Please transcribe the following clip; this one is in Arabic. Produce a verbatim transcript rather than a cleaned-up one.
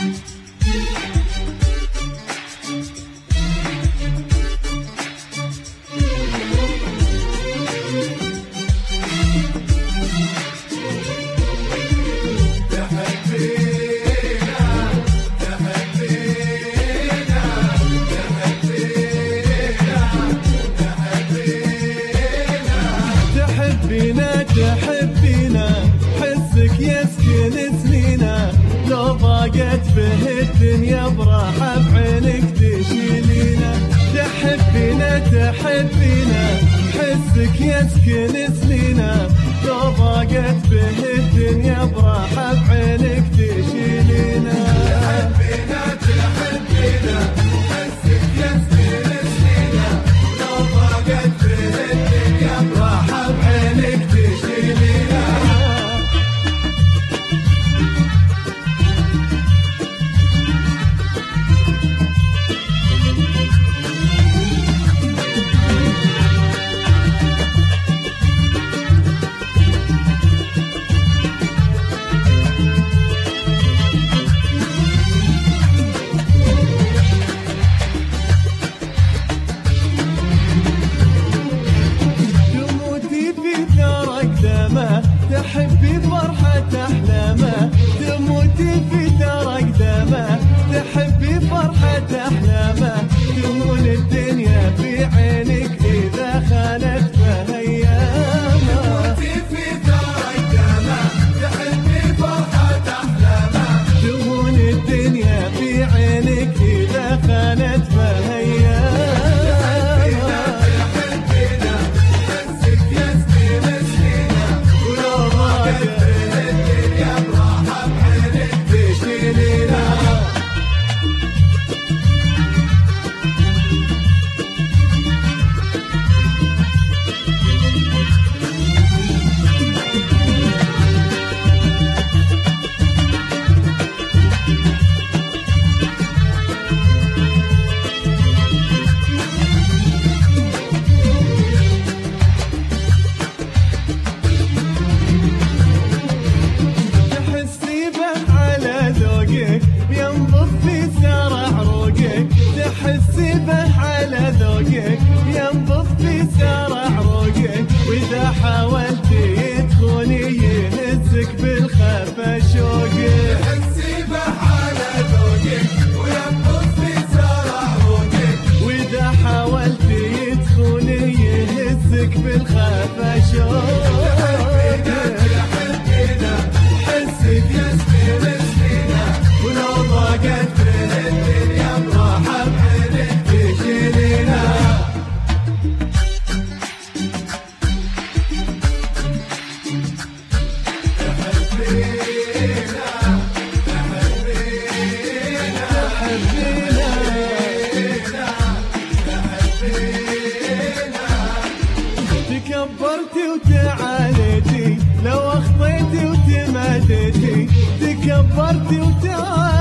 تحبينا حسك يسكن سنينا، لو ضاقت به الدنيا براحة بعينك تشيلينا. تحبينا تحبينا حسك يسكن سنينا، لو ضاقت به الدنيا براحة بعينك تشيلينا. تحبينا تحبينا حسك يسكن سنينا، لو ضاقت به الدنيا براحة بعينك تشيلينا. تحبي فرحة أحلامه، تموتي في درك دمه. تحبي فرحة أحلامه، تهون الدنيا في عينك إذا خانت بهيامه. تموتي في درك دمه، تحبي فرحة أحلامه، تهون الدنيا في عينك إذا خانت بهيامه. ينبض في سار عروقك، تحسي به على ذوقك. ينبض في سار عروقك، وإذا حاولتي تخوني يهزك بالخفا شوقك. تحسي به على ذوقك، وينبض في سار عروقك، وإذا حاولتي تخوني يهزك بالخفا شوقك. تحبينا حسك يسكن سنينا، ولو ضاقت به الدنيا براحة بعينك تشيلينا. تحبينا تحبينا تحبينا تحبينا. تكبرتي وتعاليتي، لو اخطيتي وتماديتي. تكبرتي وتعاليتي،